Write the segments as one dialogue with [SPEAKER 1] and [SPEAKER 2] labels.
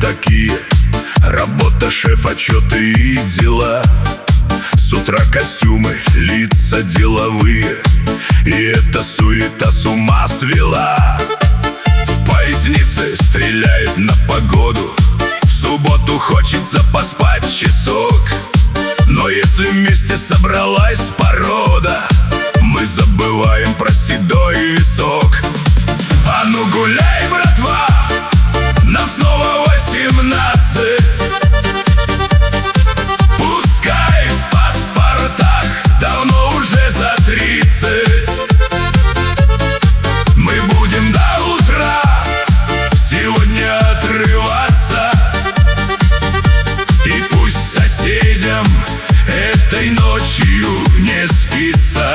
[SPEAKER 1] такие: работа, шеф, отчеты и дела. С утра костюмы, лица деловые, и эта суета с ума свела. В пояснице стреляет на погоду, в субботу хочется поспать часок. Но если вместе собралась порода, мы забываем про седой висок. А ну гуляй, братва, нам снова 18. Пускай в паспортах давно уже за 30. Мы будем до утра сегодня отрываться, и пусть соседям этой ночью не спится.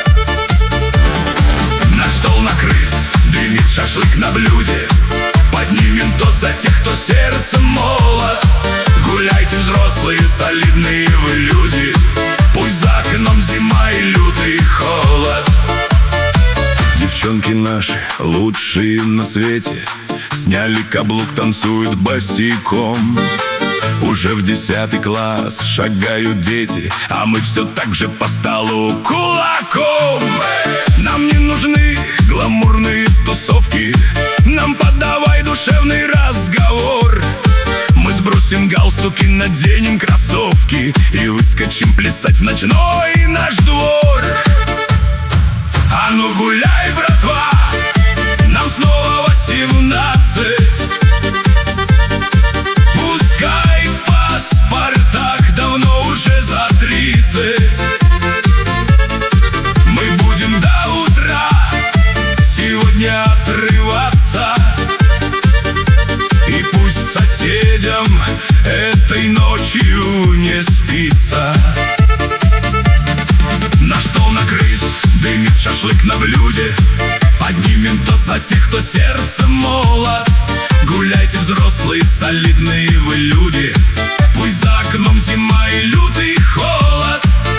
[SPEAKER 1] Наш стол накрыт, дымит шашлык на блюде. Поднимем тост за тех, кто сердцем молод. Гуляйте, взрослые, солидные вы люди, пусть за окном зима и лютый холод. Девчонки наши лучшие на свете, сняли каблук, танцуют босиком. Уже в 10 класс шагают дети, а мы все так же по столу кулаком. Нам не нужны гламурные тусовки, нам подавай душевный разговор. Мы сбросим галстуки, наденем кроссовки и выскочим плясать в ночной наш двор. А ну гуляй, братва, нам снова 18. Пускай в паспортах давно уже за 30. Мы будем до утра сегодня отрываться, и пусть соседям этой ночью не спится. Наш стол накрыт, дымит шашлык на блюде. Поднимем тост за тех, кто сердцем молод. Гуляйте, взрослые, солидные вы люди, пусть за окном зима и лютый холод.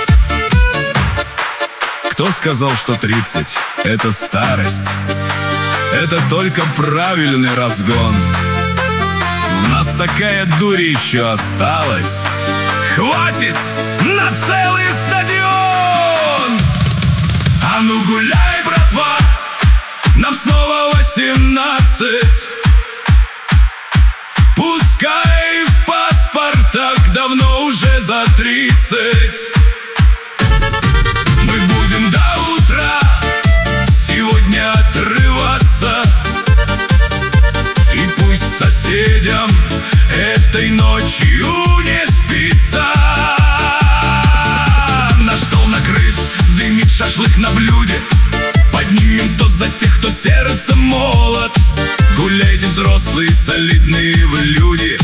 [SPEAKER 1] Кто сказал, что 30 — это старость? Это только правильный разгон. У нас такая дурь еще осталась, хватит на целый стадион. А ну гуляй, братва, нам снова 18. Пускай в паспортах давно уже за 30. Мы будем до утра сегодня отрываться, и пусть соседям этой ночью не спится. Наш стол накрыт, дымит шашлык на блюде. Поднимем тост за тех, кто сердцем молод. Гуляйте, взрослые, солидные вы люди,